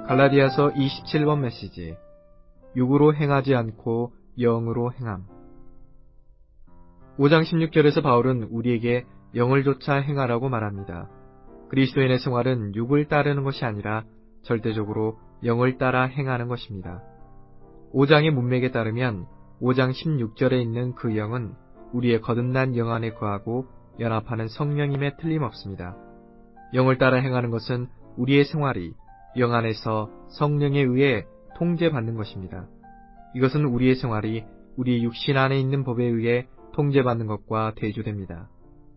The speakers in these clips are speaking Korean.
갈라디아서 27번 메시지. 육으로 행하지 않고 영으로 행함. 5장 16절에서 바울은 우리에게 영을 좇아 행하라고 말합니다. 그리스도인의 생활은 육을 따르는 것이 아니라 절대적으로 영을 따라 행하는 것입니다. 5장의 문맥에 따르면 5장 16절에 있는 그 영은 우리의 거듭난 영 안에 거하고 연합하는 성령임에 틀림없습니다. 영을 따라 행하는 것은 우리의 생활이 영 안에서 성령에 의해 통제받는 것입니다. 이것은 우리의 생활이 우리의 육신 안에 있는 법에 의해 통제받는 것과 대조됩니다.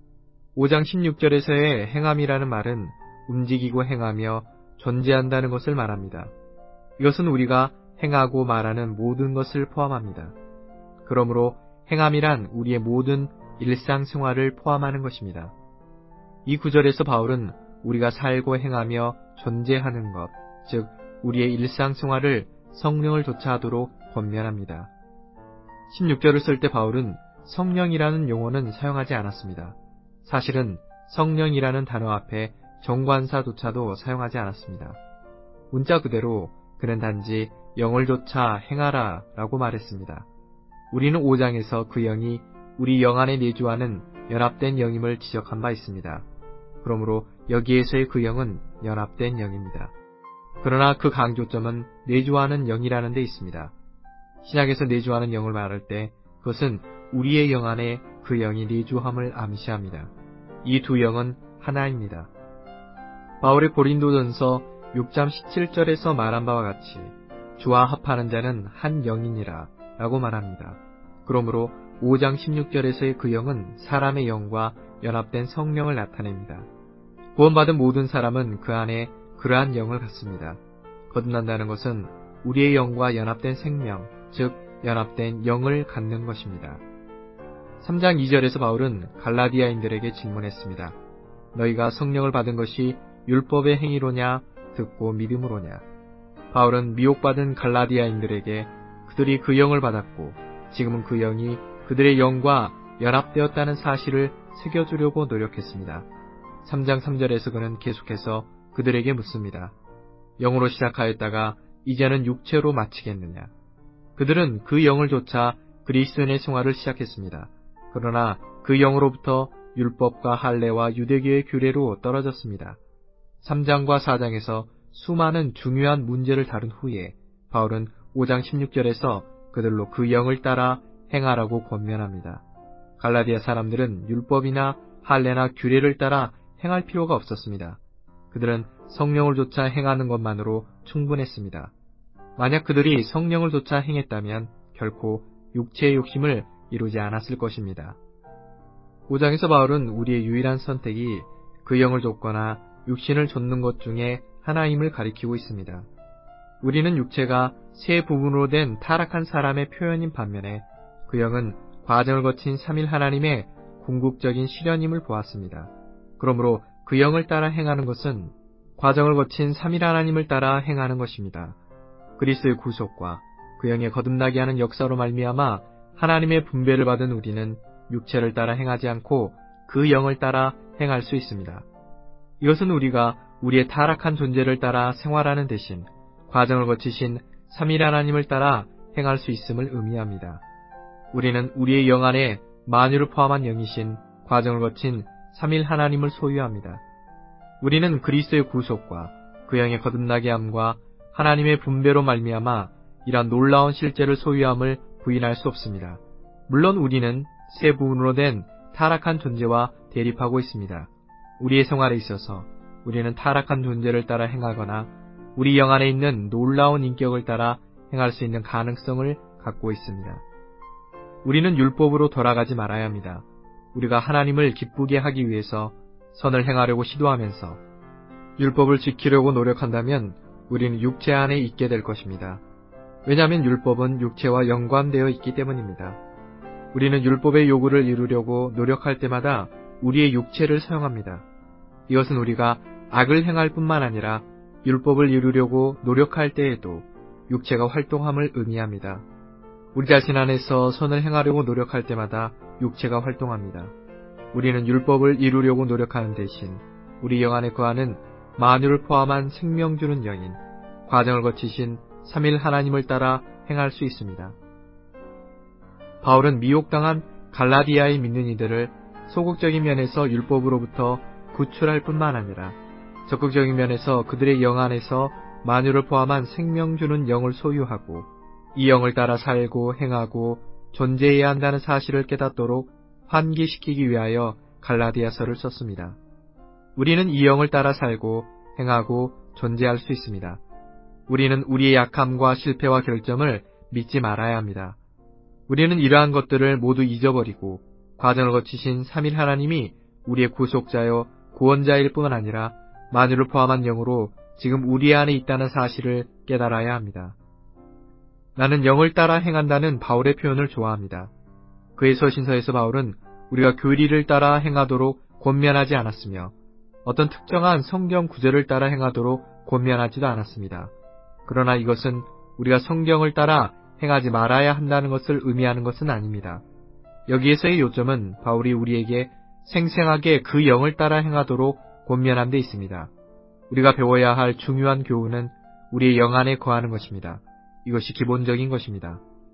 5장 16절에서의 행함이라는 말은 움직이고 행하며 존재한다는 것을 말합니다. 이것은 우리가 행하고 말하는 모든 것을 포함합니다. 그러므로 행함이란 우리의 모든 일상생활을 포함하는 것입니다. 이 구절에서 바울은 우리가 살고 행하며 존재하는 것, 즉 우리의 일상생활을 성령을 좇아하도록 권면합니다. 16절을 쓸 때 바울은 성령이라는 용어는 사용하지 않았습니다. 사실은 성령이라는 단어 앞에 정관사조차도 사용하지 않았습니다. 문자 그대로 그는 단지 영을 좇아 행하라 라고 말했습니다. 우리는 5장에서 그 영이 우리 영 안에 내주하는 연합된 영임을 지적한 바 있습니다. 그러므로 여기에서의 그 영은 연합된 영입니다. 그러나 그 강조점은 내주하는 영이라는 데 있습니다. 신약에서 내주하는 영을 말할 때 그것은 우리의 영 안에 그 영이 내주함을 암시합니다. 이 두 영은 하나입니다. 바울의 고린도전서 6장 17절에서 말한 바와 같이 주와 합하는 자는 한 영이니라 라고 말합니다. 그러므로 5장 16절에서의 그 영은 사람의 영과 연합된 성령을 나타냅니다. 구원받은 모든 사람은 그 안에 그러한 영을 갖습니다. 거듭난다는 것은 우리의 영과 연합된 생명, 즉 연합된 영을 갖는 것입니다. 3장 2절에서 바울은 갈라디아인들에게 질문했습니다. 너희가 성령을 받은 것이 율법의 행위로냐 듣고 믿음으로냐. 바울은 미혹받은 갈라디아인들에게 그들이 그 영을 받았고 지금은 그 영이 그들의 영과 연합되었다는 사실을 새겨주려고 노력했습니다. 3장 3절에서 그는 계속해서 그들에게 묻습니다. 영으로 시작하였다가 이제는 육체로 마치겠느냐. 그들은 그 영을 좇아 그리스도인의 생활을 시작했습니다. 그러나 그 영으로부터 율법과 할례와 유대교의 규례로 떨어졌습니다. 3장과 4장에서 수많은 중요한 문제를 다룬 후에 바울은 5장 16절에서 그들로 그 영을 따라 행하라고 권면합니다. 갈라디아 사람들은 율법이나 할례나 규례를 따라 행할 필요가 없었습니다. 그들은 성령을 좇아 행하는 것만으로 충분했습니다. 만약 그들이 성령을 좇아 행했다면 결코 육체의 욕심을 이루지 않았을 것입니다. 5장에서 바울은 우리의 유일한 선택이 그 영을 좇거나 육신을 좇는 것 중에 하나임을 가리키고 있습니다. 우리는 육체가 세 부분으로 된 타락한 사람의 표현인 반면에 그 영은 과정을 거친 삼일 하나님의 궁극적인 실현임을 보았습니다. 그러므로 그 영을 따라 행하는 것은 과정을 거친 삼일 하나님을 따라 행하는 것입니다. 그리스도의 구속과 그 영의 거듭나게 하는 역사로 말미암아 하나님의 분배를 받은 우리는 육체를 따라 행하지 않고 그 영을 따라 행할 수 있습니다. 이것은 우리가 우리의 타락한 존재를 따라 생활하는 대신 과정을 거치신 삼일 하나님을 따라 행할 수 있음을 의미합니다. 우리는 우리의 영 안에 만유를 포함한 영이신 과정을 거친 삼일 하나님을 소유합니다. 우리는 그리스도의 구속과 그 영의 거듭나게 함과 하나님의 분배로 말미암아 이러한 놀라운 실제를 소유함을 부인할 수 없습니다. 물론 우리는 세 부분으로 된 타락한 존재와 대립하고 있습니다. 우리의 생활에 있어서 우리는 타락한 존재를 따라 행하거나 우리 영 안에 있는 놀라운 인격을 따라 행할 수 있는 가능성을 갖고 있습니다. 우리는 율법으로 돌아가지 말아야 합니다. 우리가 하나님을 기쁘게 하기 위해서 선을 행하려고 시도하면서 율법을 지키려고 노력한다면 우리는 육체 안에 있게 될 것입니다. 왜냐하면 율법은 육체와 연관되어 있기 때문입니다. 우리는 율법의 요구를 이루려고 노력할 때마다 우리의 육체를 사용합니다. 이것은 우리가 악을 행할 뿐만 아니라 율법을 이루려고 노력할 때에도 육체가 활동함을 의미합니다. 우리 자신 안에서 선을 행하려고 노력할 때마다 육체가 활동합니다. 우리는 율법을 이루려고 노력하는 대신 우리 영 안에 거하는 만유를 포함한 생명 주는 영인 과정을 거치신 3일 하나님을 따라 행할 수 있습니다. 바울은 미혹당한 갈라디아에 믿는 이들을 소극적인 면에서 율법으로부터 구출할 뿐만 아니라 적극적인 면에서 그들의 영 안에서 만유를 포함한 생명 주는 영을 소유하고 이 영을 따라 살고 행하고 존재해야 한다는 사실을 깨닫도록 환기시키기 위하여 갈라디아서를 썼습니다. 우리는 이 영을 따라 살고 행하고 존재할 수 있습니다. 우리는 우리의 약함과 실패와 결점을 믿지 말아야 합니다. 우리는 이러한 것들을 모두 잊어버리고 과정을 거치신 3일 하나님이 우리의 구속자요 구원자일 뿐만 아니라 만유를 포함한 영으로 지금 우리 안에 있다는 사실을 깨달아야 합니다. 나는 영을 따라 행한다는 바울의 표현을 좋아합니다. 그의 서신서에서 바울은 우리가 교리를 따라 행하도록 권면하지 않았으며 어떤 특정한 성경 구절을 따라 행하도록 권면하지도 않았습니다. 그러나 이것은 우리가 성경을 따라 행하지 말아야 한다는 것을 의미하는 것은 아닙니다. 여기에서의 요점은 바울이 우리에게 생생하게 그 영을 따라 행하도록 권면한 데 있습니다. 우리가 배워야 할 중요한 교훈은 우리의 영 안에 거하는 것입니다. 이것이 기본적인 것입니다.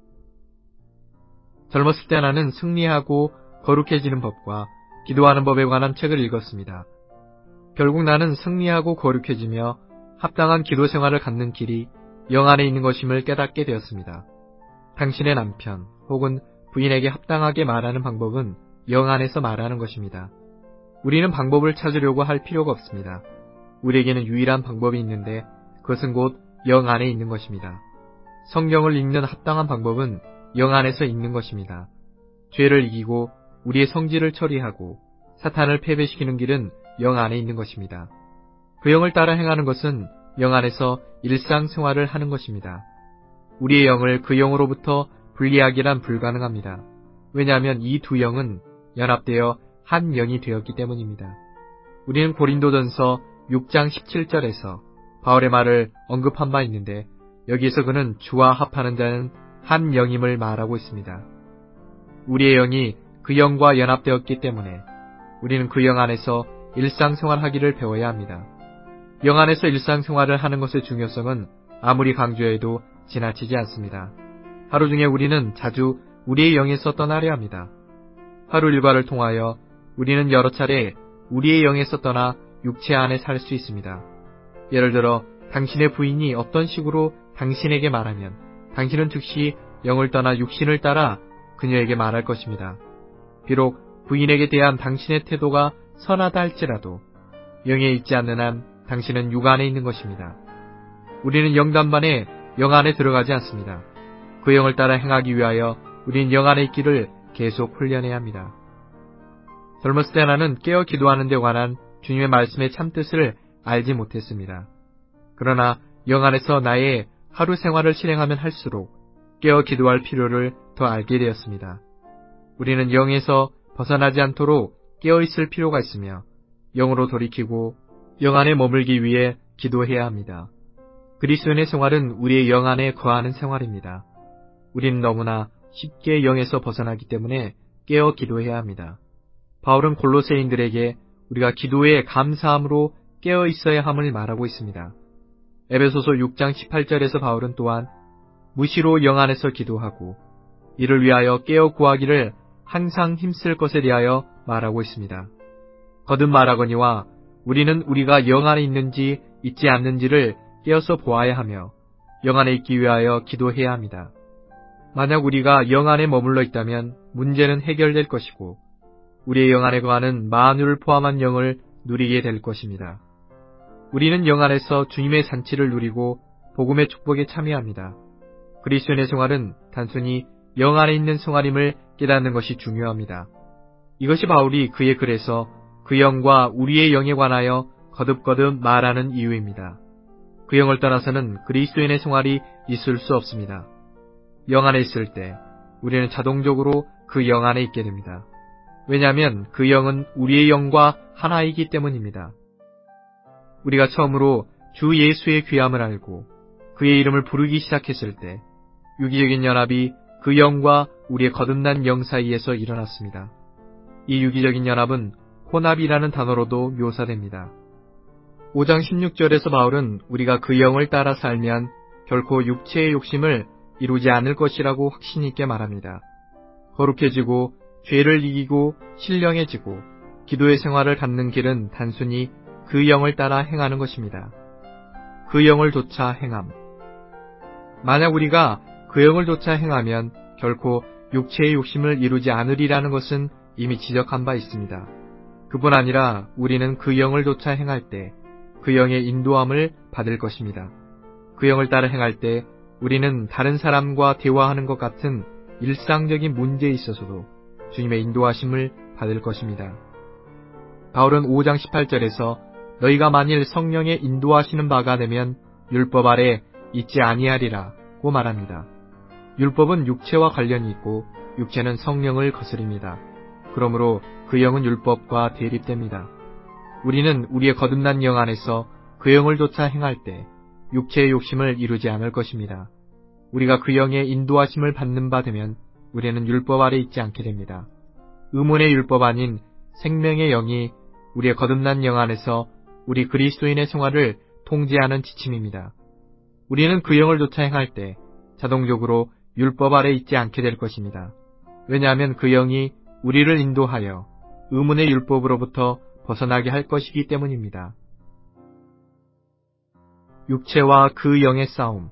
젊었을 때 나는 승리하고 거룩해지는 법과 기도하는 법에 관한 책을 읽었습니다. 결국 나는 승리하고 거룩해지며 합당한 기도 생활을 갖는 길이 영 안에 있는 것임을 깨닫게 되었습니다. 당신의 남편 혹은 부인에게 합당하게 말하는 방법은 영 안에서 말하는 것입니다. 우리는 방법을 찾으려고 할 필요가 없습니다. 우리에게는 유일한 방법이 있는데 그것은 곧 영 안에 있는 것입니다. 성경을 읽는 합당한 방법은 영 안에서 있는 것입니다. 죄를 이기고 우리의 성질을 처리하고 사탄을 패배시키는 길은 영 안에 있는 것입니다. 그 영을 따라 행하는 것은 영 안에서 일상생활을 하는 것입니다. 우리의 영을 그 영으로부터 분리하기란 불가능합니다. 왜냐하면 이 두 영은 연합되어 한 영이 되었기 때문입니다. 우리는 고린도전서 6장 17절에서 바울의 말을 언급한 바 있는데 여기에서 그는 주와 합하는 자는 한 영임을 말하고 있습니다. 우리의 영이 그 영과 연합되었기 때문에 우리는 그 영 안에서 일상생활하기를 배워야 합니다. 영 안에서 일상생활을 하는 것의 중요성은 아무리 강조해도 지나치지 않습니다. 하루 중에 우리는 자주 우리의 영에서 떠나려 합니다. 하루 일과를 통하여 우리는 여러 차례 우리의 영에서 떠나 육체 안에 살 수 있습니다. 예를 들어 당신의 부인이 어떤 식으로 당신에게 말하면 당신은 즉시 영을 떠나 육신을 따라 그녀에게 말할 것입니다. 비록 부인에게 대한 당신의 태도가 선하다 할지라도 영에 있지 않는 한 당신은 육 안에 있는 것입니다. 우리는 영단반에 영 안에 들어가지 않습니다. 그 영을 따라 행하기 위하여 우리는 영 안에 있기를 계속 훈련해야 합니다. 젊었을 때 나는 깨어 기도하는 데 관한 주님의 말씀의 참뜻을 알지 못했습니다. 그러나 영 안에서 나의 하루 생활을 실행하면 할수록 깨어 기도할 필요를 더 알게 되었습니다. 우리는 영에서 벗어나지 않도록 깨어 있을 필요가 있으며 영으로 돌이키고 영 안에 머물기 위해 기도해야 합니다. 그리스도인의 생활은 우리의 영 안에 거하는 생활입니다. 우리는 너무나 쉽게 영에서 벗어나기 때문에 깨어 기도해야 합니다. 바울은 골로새인들에게 우리가 기도에 감사함으로 깨어 있어야 함을 말하고 있습니다. 에베소서 6장 18절에서 바울은 또한 무시로 영 안에서 기도하고 이를 위하여 깨어 구하기를 항상 힘쓸 것에 대하여 말하고 있습니다. 거듭 말하거니와 우리는 우리가 영 안에 있는지 있지 않는지를 깨어서 보아야 하며 영 안에 있기 위하여 기도해야 합니다. 만약 우리가 영 안에 머물러 있다면 문제는 해결될 것이고 우리의 영 안에 거하는 만유를 포함한 영을 누리게 될 것입니다. 우리는 영 안에서 주님의 잔치를 누리고 복음의 축복에 참여합니다. 그리스도인의 생활은 단순히 영 안에 있는 생활임을 깨닫는 것이 중요합니다. 이것이 바울이 그의 글에서 그 영과 우리의 영에 관하여 거듭거듭 말하는 이유입니다. 그 영을 떠나서는 그리스도인의 생활이 있을 수 없습니다. 영 안에 있을 때 우리는 자동적으로 그 영 안에 있게 됩니다. 왜냐하면 그 영은 우리의 영과 하나이기 때문입니다. 우리가 처음으로 주 예수의 귀함을 알고 그의 이름을 부르기 시작했을 때 유기적인 연합이 그 영과 우리의 거듭난 영 사이에서 일어났습니다. 이 유기적인 연합은 혼합이라는 단어로도 묘사됩니다. 5장 16절에서 바울은 우리가 그 영을 따라 살면 결코 육체의 욕심을 이루지 않을 것이라고 확신 있게 말합니다. 거룩해지고 죄를 이기고 신령해지고 기도의 생활을 갖는 길은 단순히 그 영을 따라 행하는 것입니다. 그 영을 좇아 행함. 만약 우리가 그 영을 좇아 행하면 결코 육체의 욕심을 이루지 않으리라는 것은 이미 지적한 바 있습니다. 그뿐 아니라 우리는 그 영을 좇아 행할 때 그 영의 인도함을 받을 것입니다. 그 영을 따라 행할 때 우리는 다른 사람과 대화하는 것 같은 일상적인 문제에 있어서도 주님의 인도하심을 받을 것입니다. 바울은 5장 18절에서 너희가 만일 성령의 인도하시는 바가 되면 율법 아래 있지 아니하리라고 말합니다. 율법은 육체와 관련이 있고 육체는 성령을 거스립니다. 그러므로 그 영은 율법과 대립됩니다. 우리는 우리의 거듭난 영 안에서 그 영을 좇아 행할 때 육체의 욕심을 이루지 않을 것입니다. 우리가 그 영의 인도하심을 받는 바 되면 우리는 율법 아래 있지 않게 됩니다. 의문의 율법 아닌 생명의 영이 우리의 거듭난 영 안에서 우리 그리스도인의 생활을 통제하는 지침입니다. 우리는 그 영을 좇아 행할 때 자동적으로 율법 아래 있지 않게 될 것입니다. 왜냐하면 그 영이 우리를 인도하여 의문의 율법으로부터 벗어나게 할 것이기 때문입니다. 육체와 그 영의 싸움.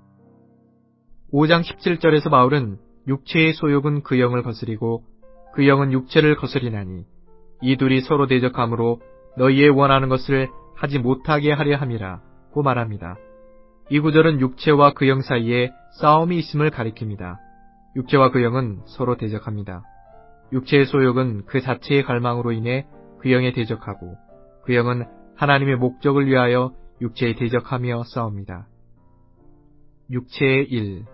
5장 17절에서 바울은 육체의 소욕은 그 영을 거스리고 그 영은 육체를 거스리나니 이 둘이 서로 대적함으로 너희의 원하는 것을 하지 못하게 하려 함이라고 말합니다. 이 구절은 육체와 그 영 사이에 싸움이 있음을 가리킵니다. 육체와 그 영은 서로 대적합니다. 육체의 소욕은 그 자체의 갈망으로 인해 그 영에 대적하고 그 영은 하나님의 목적을 위하여 육체에 대적하며 싸웁니다. 육체의 일.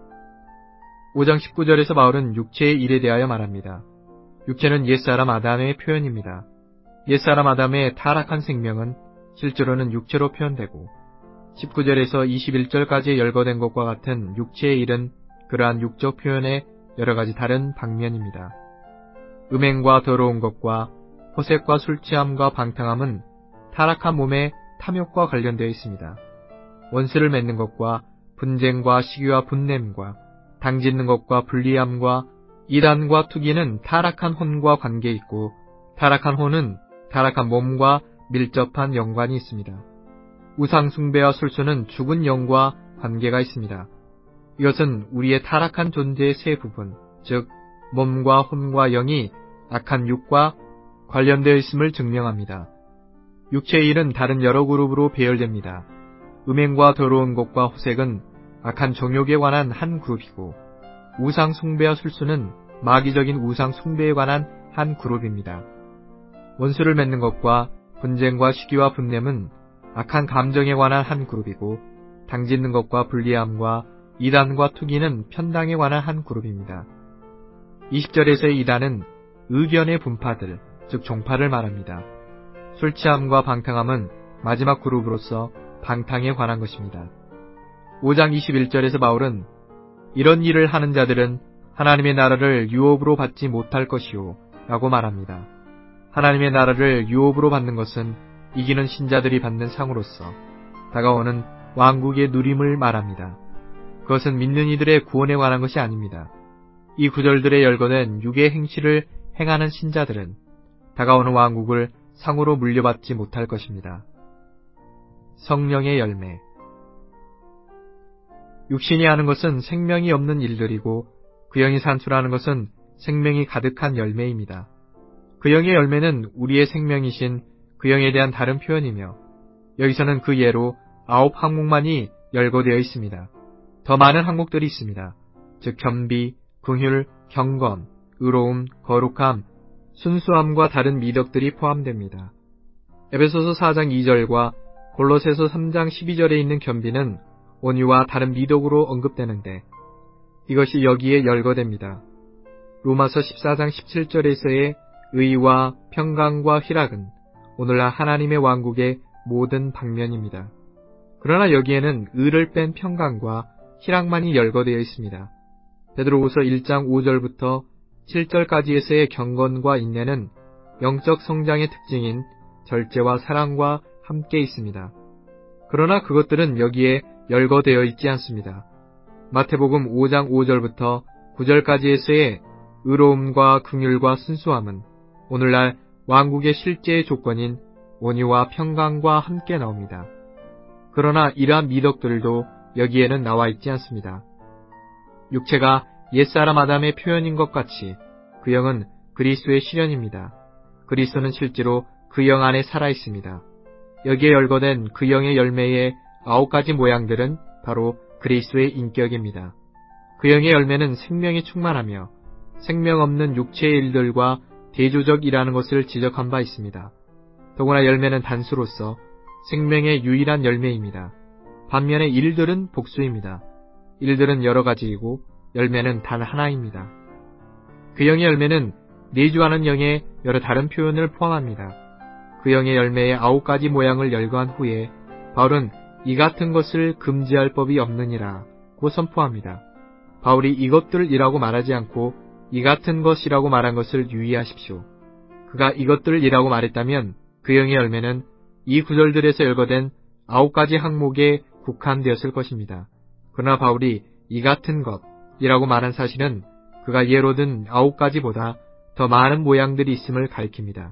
5장 19절에서 바울은 육체의 일에 대하여 말합니다. 육체는 옛사람 아담의 표현입니다. 옛사람 아담의 타락한 생명은 실제로는 육체로 표현되고 19절에서 21절까지 열거된 것과 같은 육체의 일은 그러한 육적 표현의 여러 가지 다른 방면입니다. 음행과 더러운 것과 호색과 술취함과 방탕함은 타락한 몸의 탐욕과 관련되어 있습니다. 원수를 맺는 것과 분쟁과 시기와 분냄과 당짓는 것과 불리함과 이단과 투기는 타락한 혼과 관계 있고 타락한 혼은 타락한 몸과 밀접한 연관이 있습니다. 우상숭배와 술수는 죽은 영과 관계가 있습니다. 이것은 우리의 타락한 존재의 세 부분, 즉 몸과 혼과 영이 악한 육과 관련되어 있음을 증명합니다. 육체의 일은 다른 여러 그룹으로 배열됩니다. 음행과 더러운 것과 호색은 악한 정욕에 관한 한 그룹이고 우상 숭배와 술수는 마귀적인 우상 숭배에 관한 한 그룹입니다. 원수를 맺는 것과 분쟁과 시기와 분냄은 악한 감정에 관한 한 그룹이고 당짓는 것과 불리함과 이단과 투기는 편당에 관한 한 그룹입니다. 20절에서의 이단은 의견의 분파들, 즉 종파를 말합니다. 술취함과 방탕함은 마지막 그룹으로서 방탕에 관한 것입니다. 5장 21절에서 바울은 이런 일을 하는 자들은 하나님의 나라를 유업으로 받지 못할 것이요 라고 말합니다. 하나님의 나라를 유업으로 받는 것은 이기는 신자들이 받는 상으로서 다가오는 왕국의 누림을 말합니다. 그것은 믿는 이들의 구원에 관한 것이 아닙니다. 이 구절들에 열거된 육의 행실을 행하는 신자들은 다가오는 왕국을 상으로 물려받지 못할 것입니다. 성령의 열매. 육신이 하는 것은 생명이 없는 일들이고 그 영이 산출하는 것은 생명이 가득한 열매입니다. 그 영의 열매는 우리의 생명이신 그 영에 대한 다른 표현이며 여기서는 그 예로 9 항목만이 열거되어 있습니다. 더 많은 항목들이 있습니다. 즉 겸비, 긍휼, 경건, 의로움, 거룩함, 순수함과 다른 미덕들이 포함됩니다. 에베소서 4장 2절과 골로새서 3장 12절에 있는 겸비는 온유와 다른 미덕으로 언급되는데 이것이 여기에 열거됩니다. 로마서 14장 17절에서의 의와 평강과 희락은 오늘날 하나님의 왕국의 모든 방면입니다. 그러나 여기에는 의를 뺀 평강과 희락만이 열거되어 있습니다. 베드로후서 1장 5절부터 7절까지에서의 경건과 인내는 영적 성장의 특징인 절제와 사랑과 함께 있습니다. 그러나 그것들은 여기에 열거되어 있지 않습니다. 마태복음 5장 5절부터 9절까지에서의 의로움과 긍휼과 순수함은 오늘날 왕국의 실제의 조건인 온유와 평강과 함께 나옵니다. 그러나 이러한 미덕들도 여기에는 나와 있지 않습니다. 육체가 옛사람 아담의 표현인 것 같이 그 영은 그리스도의 실현입니다. 그리스도는 실제로 그 영 안에 살아 있습니다. 여기에 열거된 그 영의 열매의 9가지 모양들은 바로 그리스도의 인격입니다. 그 영의 열매는 생명이 충만하며 생명 없는 육체의 일들과 대조적이라는 것을 지적한 바 있습니다. 더구나 열매는 단수로서 생명의 유일한 열매입니다. 반면에 일들은 복수입니다. 일들은 여러 가지이고 열매는 단 하나입니다. 그 영의 열매는 내주하는 영의 여러 다른 표현을 포함합니다. 그 영의 열매의 9가지 모양을 열거한 후에 바울은 이 같은 것을 금지할 법이 없느니라고 선포합니다. 바울이 이것들이라고 말하지 않고 이 같은 것이라고 말한 것을 유의하십시오. 그가 이것들이라고 말했다면 그 영의 열매는 이 구절들에서 열거된 9가지 항목에 국한되었을 것입니다. 그러나 바울이 이 같은 것이라고 말한 사실은 그가 예로 든 9가지보다 더 많은 모양들이 있음을 가리킵니다.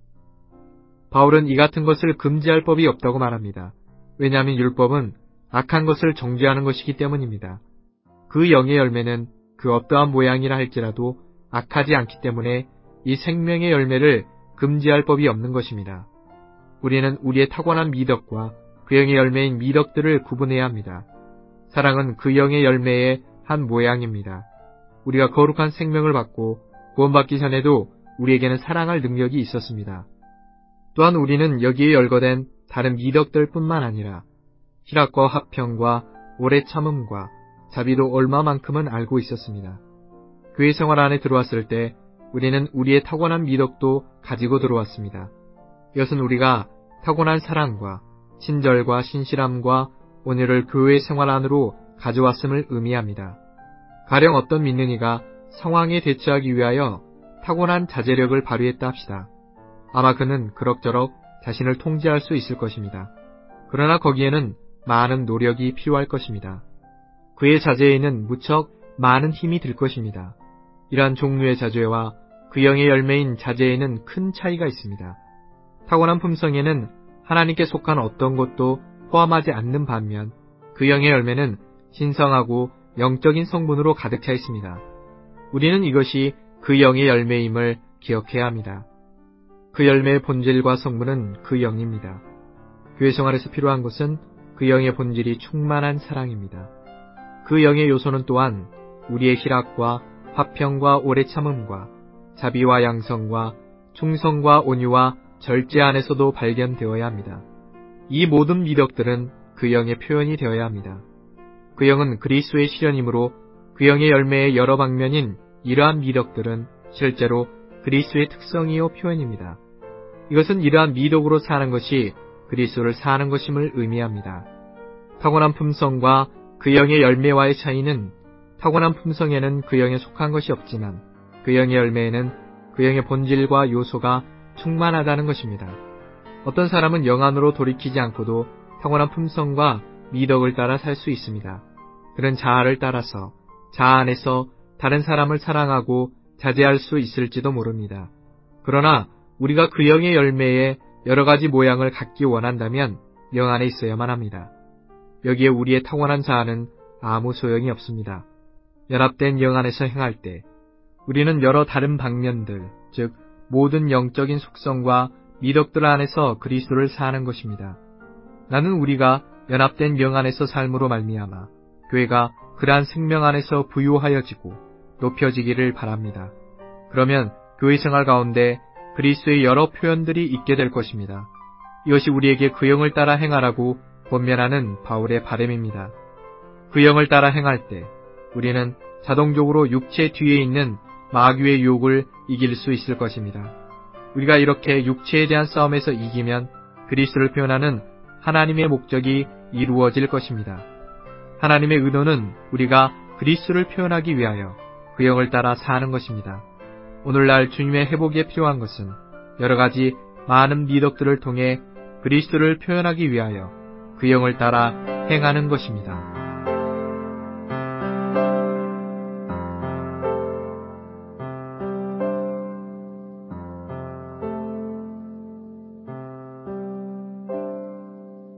바울은 이 같은 것을 금지할 법이 없다고 말합니다. 왜냐하면 율법은 악한 것을 정죄하는 것이기 때문입니다. 그 영의 열매는 그 어떠한 모양이라 할지라도 악하지 않기 때문에 이 생명의 열매를 금지할 법이 없는 것입니다. 우리는 우리의 타고난 미덕과 그 영의 열매인 미덕들을 구분해야 합니다. 사랑은 그 영의 열매의 한 모양입니다. 우리가 거룩한 생명을 받고 구원받기 전에도 우리에게는 사랑할 능력이 있었습니다. 또한 우리는 여기에 열거된 다른 미덕들 뿐만 아니라 희락과 화평과 오래 참음과 자비도 얼마만큼은 알고 있었습니다. 교회 생활 안에 들어왔을 때 우리는 우리의 타고난 미덕도 가지고 들어왔습니다. 이것은 우리가 타고난 사랑과 친절과 신실함과 온유를 교회 생활 안으로 가져왔음을 의미합니다. 가령 어떤 믿는 이가 상황에 대처하기 위하여 타고난 자제력을 발휘했다 합시다. 아마 그는 그럭저럭 자신을 통제할 수 있을 것입니다. 그러나 거기에는 많은 노력이 필요할 것입니다. 그의 자제에는 무척 많은 힘이 들 것입니다. 이러한 종류의 자제와 그 영의 열매인 자제에는 큰 차이가 있습니다. 타고난 품성에는 하나님께 속한 어떤 것도 포함하지 않는 반면 그 영의 열매는 신성하고 영적인 성분으로 가득 차 있습니다. 우리는 이것이 그 영의 열매임을 기억해야 합니다. 그 열매의 본질과 성분은 그 영입니다. 교회 생활에서 필요한 것은 그 영의 본질이 충만한 사랑입니다. 그 영의 요소는 또한 우리의 희락과 화평과 오래 참음과 자비와 양성과 충성과 온유와 절제 안에서도 발견되어야 합니다. 이 모든 미덕들은 그 영의 표현이 되어야 합니다. 그 영은 그리스도의 실현이므로 그 영의 열매의 여러 방면인 이러한 미덕들은 실제로 그리스도의 특성이요 표현입니다. 이것은 이러한 미덕으로 사는 것이 그리스도를 사는 것임을 의미합니다. 타고난 품성과 그 영의 열매와의 차이는 타고난 품성에는 그 영에 속한 것이 없지만 그 영의 열매에는 그 영의 본질과 요소가 충만하다는 것입니다. 어떤 사람은 영 안으로 돌이키지 않고도 타고난 품성과 미덕을 따라 살 수 있습니다. 그는 자아를 따라서 자아 안에서 다른 사람을 사랑하고 자제할 수 있을지도 모릅니다. 그러나 우리가 그 영의 열매의 여러 가지 모양을 갖기 원한다면 영 안에 있어야만 합니다. 여기에 우리의 타고난 자아는 아무 소용이 없습니다. 연합된 영 안에서 행할 때 우리는 여러 다른 방면들, 즉 모든 영적인 속성과 미덕들 안에서 그리스도를 사는 것입니다. 나는 우리가 연합된 영 안에서 삶으로 말미암아 교회가 그러한 생명 안에서 부유하여지고 높여지기를 바랍니다. 그러면 교회 생활 가운데 그리스도의 여러 표현들이 있게 될 것입니다. 이것이 우리에게 그 영을 따라 행하라고 권면하는 바울의 바람입니다. 그 영을 따라 행할 때 우리는 자동적으로 육체 뒤에 있는 마귀의 유혹을 이길 수 있을 것입니다. 우리가 이렇게 육체에 대한 싸움에서 이기면 그리스도를 표현하는 하나님의 목적이 이루어질 것입니다. 하나님의 의도는 우리가 그리스도를 표현하기 위하여 그 영을 따라 사는 것입니다. 오늘날 주님의 회복에 필요한 것은 여러 가지 많은 미덕들을 통해 그리스도를 표현하기 위하여 그 영을 따라 행하는 것입니다.